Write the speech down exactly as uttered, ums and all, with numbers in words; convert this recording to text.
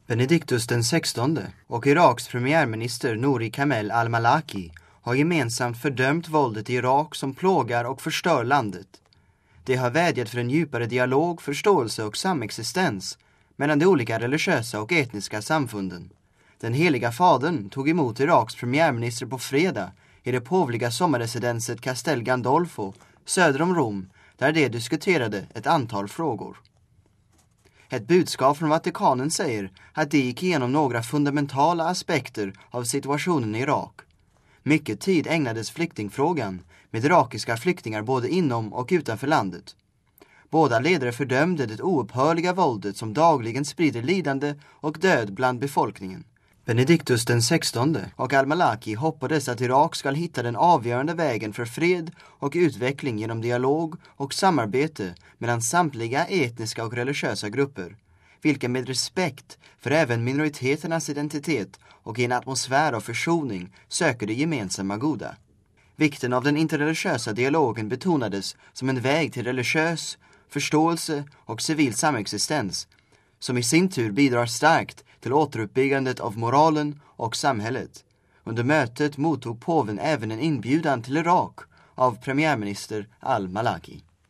Benediktus den sextonde och Iraks premiärminister Nouri Kamel al-Malaki har gemensamt fördömt våldet i Irak som plågar och förstör landet. De har vädjat för en djupare dialog, förståelse och samexistens mellan de olika religiösa och etniska samfunden. Den heliga fadern tog emot Iraks premiärminister på fredag i det påvliga sommarresidenset Castel Gandolfo söder om Rom, där de diskuterade ett antal frågor. Ett budskap från Vatikanen säger att de gick igenom några fundamentala aspekter av situationen i Irak. Mycket tid ägnades flyktingfrågan med irakiska flyktingar både inom och utanför landet. Båda ledare fördömde det oupphörliga våldet som dagligen sprider lidande och död bland befolkningen. Benediktus den sextonde och al-Malaki hoppades att Irak ska hitta den avgörande vägen för fred och utveckling genom dialog och samarbete mellan samtliga etniska och religiösa grupper, vilka med respekt för även minoriteternas identitet och i en atmosfär av försoning söker det gemensamma goda. Vikten av den interreligiösa dialogen betonades som en väg till religiös förståelse och civil samexistens, som i sin tur bidrar starkt till återuppbyggandet av moralen och samhället. Under mötet mottog påven även en inbjudan till Irak av premiärminister al-Malaki.